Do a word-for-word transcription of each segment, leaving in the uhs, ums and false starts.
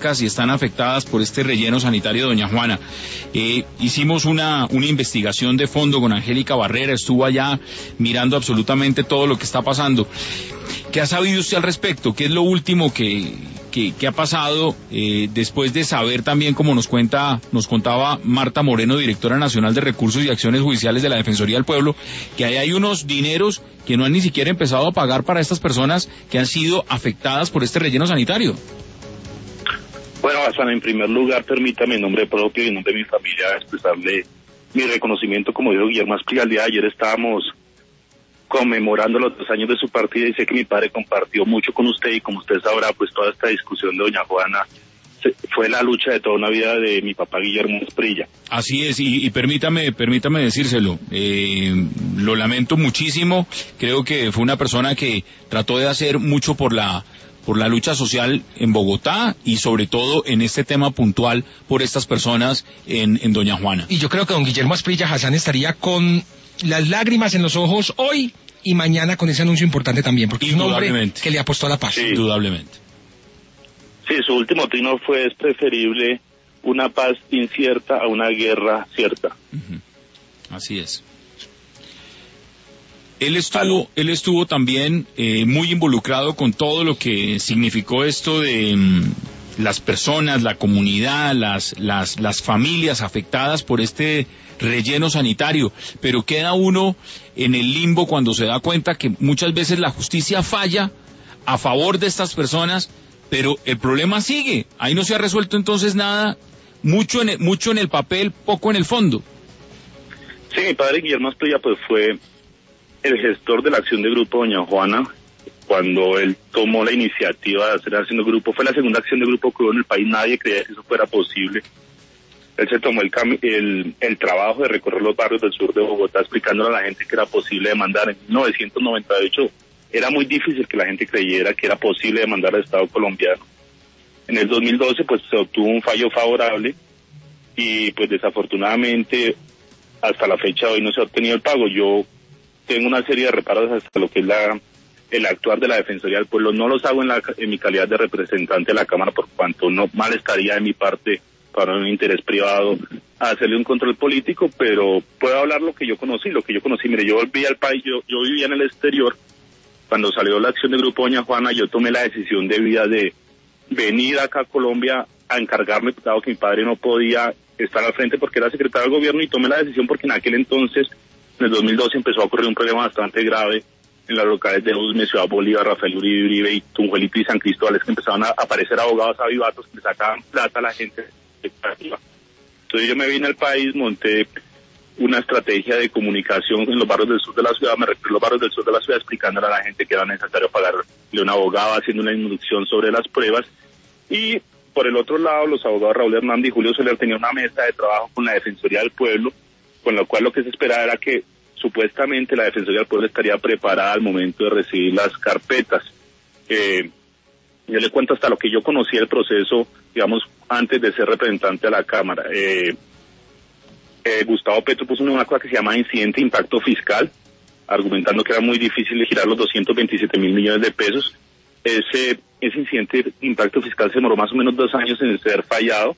cardíacas y están afectadas por este relleno sanitario, doña Juana. Eh, hicimos una, una investigación de fondo con Angélica Barrera, estuvo allá mirando absolutamente todo lo que está pasando. ¿Qué ha sabido usted al respecto? ¿Qué es lo último que, que, que ha pasado eh, después de saber también, como nos cuenta, nos contaba Marta Moreno, directora nacional de Recursos y Acciones Judiciales de la Defensoría del Pueblo, que ahí hay unos dineros que no han ni siquiera empezado a pagar para estas personas que han sido afectadas por este relleno sanitario? Bueno, Hassan, en primer lugar, permítame en nombre propio y en nombre de mi familia expresarle mi reconocimiento. Como dijo Guillermo Asprilla, el día de ayer estábamos conmemorando los dos años de su partida y sé que mi padre compartió mucho con usted y como usted sabrá, pues toda esta discusión de doña Juana se, fue la lucha de toda una vida de mi papá Guillermo Asprilla. Así es, y, y permítame, permítame decírselo, eh, lo lamento muchísimo, creo que fue una persona que trató de hacer mucho por la por la lucha social en Bogotá y sobre todo en este tema puntual por estas personas en, en doña Juana. Y yo creo que don Guillermo Asprilla, Hassan, estaría con las lágrimas en los ojos hoy y mañana con ese anuncio importante también, porque es un hombre que le apostó a la paz. Sí. Indudablemente. Sí, su último trino fue: es preferible una paz incierta a una guerra cierta. Uh-huh. Así es. Él estuvo, él estuvo también eh, muy involucrado con todo lo que significó esto de mm, las personas, la comunidad, las, las, las familias afectadas por este relleno sanitario, pero queda uno en el limbo cuando se da cuenta que muchas veces la justicia falla a favor de estas personas, pero el problema sigue, ahí no se ha resuelto entonces nada, mucho en el, mucho en el papel, poco en el fondo. Sí, mi padre Guillermo Asprilla pues fue el gestor de la acción de grupo doña Juana. Cuando él tomó la iniciativa de hacer la acción de grupo, fue la segunda acción de grupo que hubo en el país, nadie creía que eso fuera posible. Él se tomó el, cam- el, el trabajo de recorrer los barrios del sur de Bogotá explicándole a la gente que era posible demandar. En mil novecientos noventa y ocho era muy difícil que la gente creyera que era posible demandar al Estado colombiano. En el dos mil doce pues se obtuvo un fallo favorable y pues desafortunadamente hasta la fecha de hoy no se ha obtenido el pago. Yo tengo una serie de reparos hasta lo que es la el actuar de la Defensoría del Pueblo. No los hago en, la, en mi calidad de representante de la Cámara, por cuanto no mal estaría de mi parte para un interés privado hacerle un control político, pero puedo hablar lo que yo conocí, lo que yo conocí. Mire, yo volví al país, yo, yo vivía en el exterior. Cuando salió la acción del grupo doña Juana, yo tomé la decisión de vida de venir acá a Colombia a encargarme, dado que mi padre no podía estar al frente porque era secretario del gobierno, y tomé la decisión porque en aquel entonces, en el dos mil doce, empezó a ocurrir un problema bastante grave en las locales de Usme, Ciudad Bolívar, Rafael Uribe Uribe y Tunjuelito y San Cristóbal, es que empezaban a aparecer abogados avivatos que le sacaban plata a la gente. Entonces yo me vine al país, monté una estrategia de comunicación en los barrios del sur de la ciudad, me refiero a los barrios del sur de la ciudad, explicándole a la gente que era necesario pagarle un abogado, haciendo una inducción sobre las pruebas. Y por el otro lado, los abogados Raúl Hernández y Julio Soler tenían una mesa de trabajo con la Defensoría del Pueblo, con lo cual lo que se esperaba era que supuestamente la Defensoría del Pueblo estaría preparada al momento de recibir las carpetas. Eh, yo le cuento hasta lo que yo conocí el proceso, digamos, antes de ser representante a la Cámara. Eh, eh, Gustavo Petro puso una cosa que se llama incidente de impacto fiscal, argumentando que era muy difícil de girar los doscientos veintisiete mil millones de pesos. Ese, ese incidente de impacto fiscal se demoró más o menos dos años en ser fallado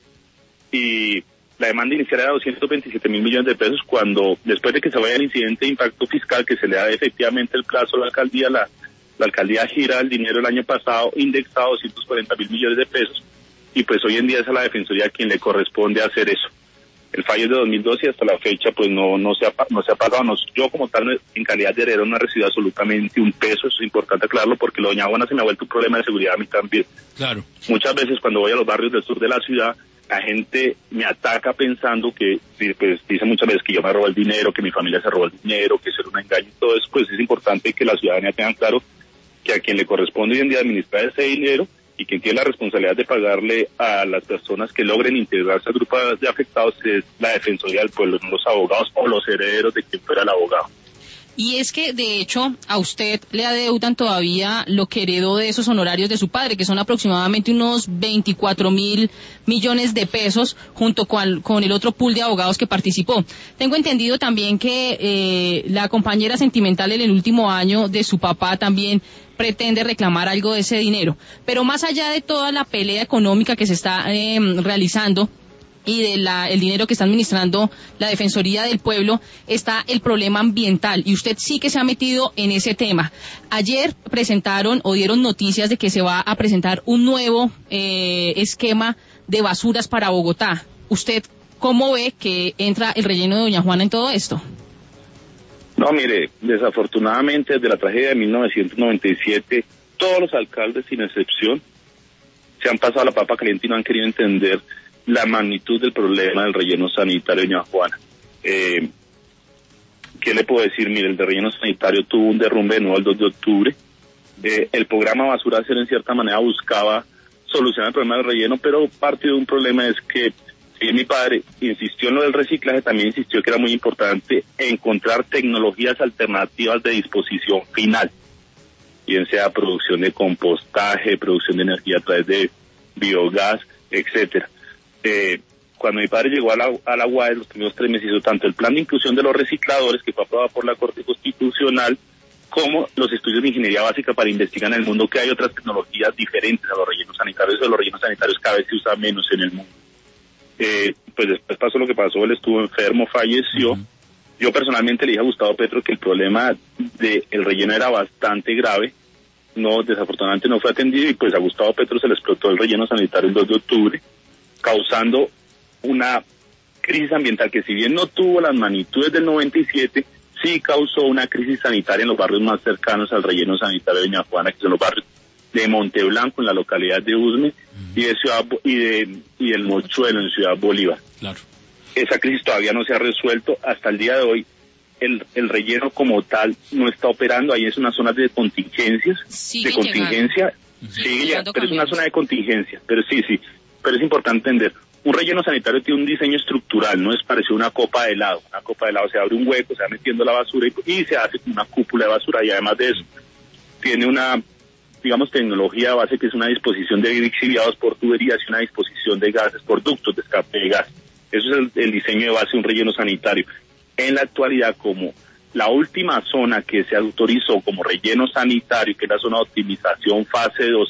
y la demanda inicial era doscientos veintisiete mil millones de pesos. Cuando, después de que se vaya el incidente de impacto fiscal, que se le da efectivamente el plazo a la alcaldía, la, la alcaldía gira el dinero el año pasado indexado a doscientos cuarenta mil millones de pesos, y pues hoy en día es a la Defensoría quien le corresponde hacer eso. El fallo es de dos mil doce y hasta la fecha pues no no se ha, no se ha pagado. Nos, yo como tal, en calidad de heredero, no he recibido absolutamente un peso. Eso es importante aclararlo porque lo de doña Juana se me ha vuelto un problema de seguridad a mí también. Claro. Muchas veces cuando voy a los barrios del sur de la ciudad, la gente me ataca pensando que, pues dice muchas veces que yo me robé el dinero, que mi familia se robó el dinero, que eso era un engaño y todo eso. Pues es importante que la ciudadanía tenga claro que a quien le corresponde hoy en día administrar ese dinero y quien tiene la responsabilidad de pagarle a las personas que logren integrarse al grupo de afectados es la Defensoría del Pueblo, no los abogados o los herederos de quien fuera el abogado. y es que de hecho a usted le adeudan todavía lo que heredó de esos honorarios de su padre, que son aproximadamente unos veinticuatro mil millones de pesos, junto con, con el otro pool de abogados que participó. Tengo entendido también que eh, la compañera sentimental en el último año de su papá también pretende reclamar algo de ese dinero, pero más allá de toda la pelea económica que se está eh, realizando y de la, el dinero que está administrando la Defensoría del Pueblo, está el problema ambiental, y usted sí que se ha metido en ese tema. Ayer presentaron o dieron noticias de que se va a presentar un nuevo eh, esquema de basuras para Bogotá. ¿Usted cómo ve que entra el relleno de Doña Juana en todo esto? No, mire, desafortunadamente desde la tragedia de mil novecientos noventa y siete, todos los alcaldes, sin excepción, se han pasado la papa caliente y no han querido entender la magnitud del problema del relleno sanitario de Doña Juana. Eh, ¿Qué le puedo decir? Mire, el de relleno sanitario tuvo un derrumbe de nuevo el dos de octubre. Eh, el programa Basura Cero en cierta manera buscaba solucionar el problema del relleno, pero parte de un problema es que si mi padre insistió en lo del reciclaje, también insistió que era muy importante encontrar tecnologías alternativas de disposición final, bien sea producción de compostaje, producción de energía a través de biogás, etcétera. Eh, cuando mi padre llegó a la, a la U A E, los primeros tres meses hizo tanto el plan de inclusión de los recicladores, que fue aprobado por la Corte Constitucional, como los estudios de ingeniería básica para investigar en el mundo que hay otras tecnologías diferentes a los rellenos sanitarios. Eso de los rellenos sanitarios cada vez se usa menos en el mundo. Eh, pues después pasó lo que pasó, él estuvo enfermo, falleció. Uh-huh. Yo personalmente le dije a Gustavo Petro que el problema del relleno era bastante grave. No, desafortunadamente no fue atendido, y pues a Gustavo Petro se le explotó el relleno sanitario el dos de octubre, causando una crisis ambiental que, si bien no tuvo las magnitudes del noventa y siete, sí causó una crisis sanitaria en los barrios más cercanos al relleno sanitario de Doña Juana, que son los barrios de Monteblanco en la localidad de Usme, uh-huh, y de Ciudad y de y el Mochuelo en Ciudad Bolívar. Claro. Esa crisis todavía no se ha resuelto hasta el día de hoy. El, el relleno como tal no está operando, ahí es una zona de contingencias, sigue de contingencia, uh-huh, sigue ya, pero es una zona de contingencia, pero sí, sí, pero es importante entender, un relleno sanitario tiene un diseño estructural, no es parecido a una copa de helado. Una copa de helado se abre un hueco, se va metiendo la basura y, y se hace una cúpula de basura, y además de eso tiene una, digamos, tecnología base que es una disposición de lixiviados por tuberías y una disposición de gases por ductos de escape de gas. Eso es el, el diseño de base de un relleno sanitario. En la actualidad, como la última zona que se autorizó como relleno sanitario, que es la zona de optimización fase dos,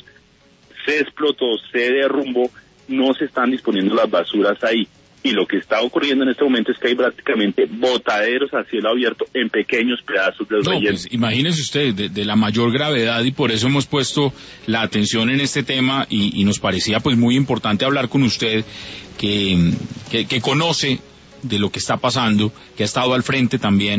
se explotó, se derrumbó, no se están disponiendo las basuras ahí. Y lo que está ocurriendo en este momento es que hay prácticamente botaderos a cielo abierto en pequeños pedazos del no, relleno. Pues, imagínese usted, de, de la mayor gravedad, y por eso hemos puesto la atención en este tema, y, y nos parecía pues muy importante hablar con usted, que, que, que conoce de lo que está pasando, que ha estado al frente también,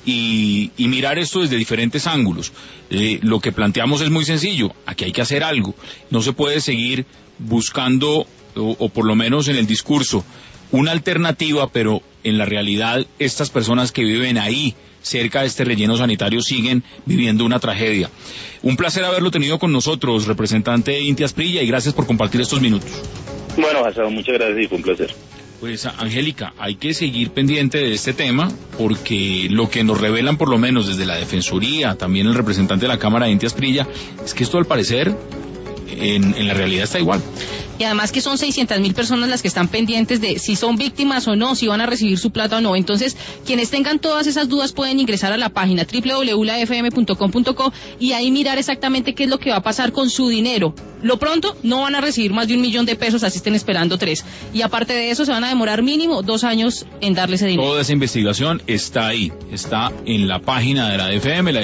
y, y mirar esto desde diferentes ángulos. Eh, lo que planteamos es muy sencillo, aquí hay que hacer algo, no se puede seguir buscando, o, o por lo menos en el discurso, una alternativa, pero en la realidad estas personas que viven ahí, cerca de este relleno sanitario, siguen viviendo una tragedia. Un placer haberlo tenido con nosotros, representante Inti Asprilla, y gracias por compartir estos minutos. Bueno, Hassan, muchas gracias y fue un placer. Pues, Angélica, hay que seguir pendiente de este tema, porque lo que nos revelan, por lo menos desde la Defensoría, también el representante de la Cámara, Inti Asprilla, es que esto al parecer en, en la realidad está igual. Y además que son seiscientas mil personas las que están pendientes de si son víctimas o no, si van a recibir su plata o no. Entonces, quienes tengan todas esas dudas pueden ingresar a la página doble u doble u doble u punto la f m punto com punto co y ahí mirar exactamente qué es lo que va a pasar con su dinero. Lo pronto, no van a recibir más de un millón de pesos, así estén esperando tres. Y aparte de eso, se van a demorar mínimo dos años en darle ese dinero. Toda esa investigación está ahí, está en la página de la D F M, la